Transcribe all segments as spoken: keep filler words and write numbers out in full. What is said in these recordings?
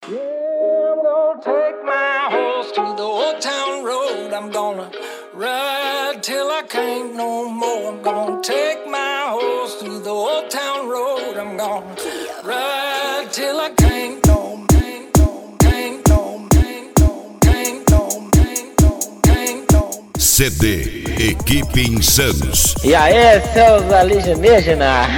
Yeah, I'm gonna take my horse to the old town road. I'm gonna ride till I can't no more. I'm gonna take my horse to the old town road. I'm gonna ride till I can't no more. C D Equipe Insanos. E aí, seus alienígenas?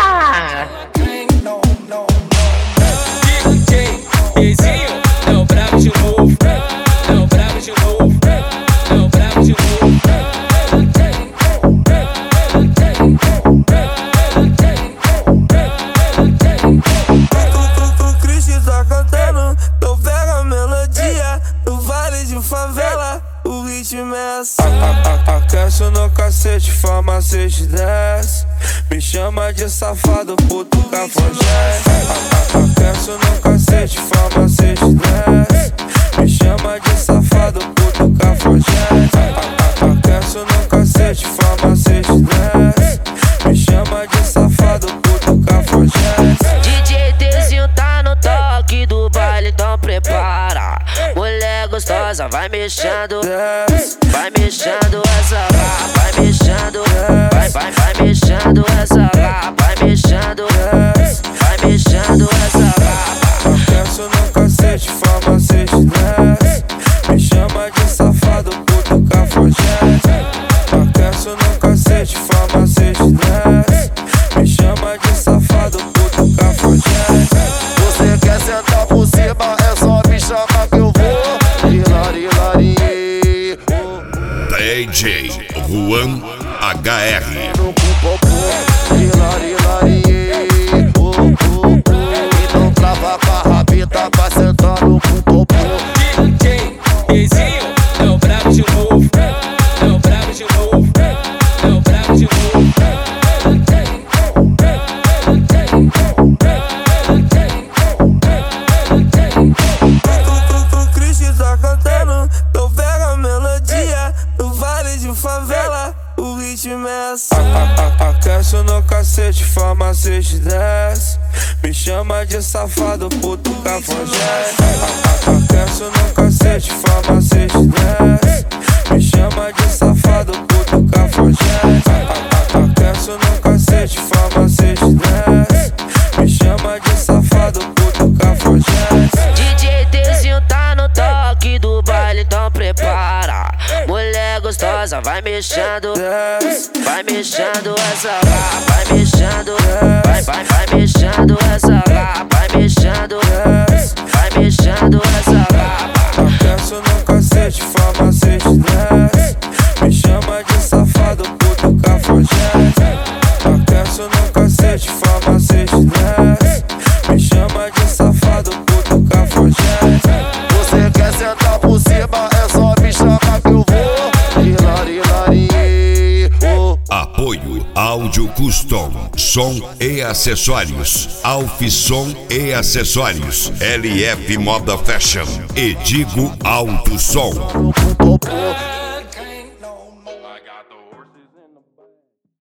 Bezinho, é o brabo de novo, é o brabo de novo, é o brabo de novo. O Cristo tá cantando, então pega a melodia do vale de favela, o ritmo é assim. Aquece no cacete, farmacete desce, me chama de safado, puto cafajeste. Aquece no cacete, farmacete desce, me chama de safado, puto cafajeste. Aquece no cacete, farmacete desce, me chama de safado, puto cafajeste. D J Tzinho tá no toque do baile, então prepara. Mulher gostosa, vai mexendo, vai mexendo essa lá, vai mexendo, vai, vai, vai mexendo essa lá, vai mexendo, vai mexendo essa lá. Aquece no cacete, farmacete desce, me chama de safado, puto cafajeste. Aquece no cacete, farmacete desce, me chama de safado, puto cafajeste. Você quer sentar por cima, é só me chamar que eu vou. Hilari, hilari. D J Juan H R. No popô, hilari, hilari. Então trava com a rabita, vai sentar no popô. D J Bezinho, é o brabo de novo, é o brabo de novo, é o brabo de novo. O Cristo tá cantando, então pega a melodia do vale de favela, o ritmo é assim. Aquece no cacete, farmacete desce, me chama de safado, puto cafajeste. Aquece no cacete, farmacete desce, me chama de safado, puto cafajeste. Aquece no cacete, farmacete desce, me chama de safado, puto cafajeste. D J Tzinho tá no toque do baile, então prepara. Mulher gostosa, vai mexendo, vai mexendo essa lá, vai mexendo, vai, vai, vai mexendo essa lá, vai mexendo, vai mexendo essa lá. Aquece no cacete, farmacete desce, me chama de safado, puto cafajeste. Aquece no cacete, farmacete desce, me chama de safado, puto cafajeste. Você quer sentar por cima, é só me chamar que eu vou. Hilari, hilari. Apoio Áudio Custom, som e acessórios. Alfissom e acessórios. L F Moda Fashion. Edigo Alto Som. No popô.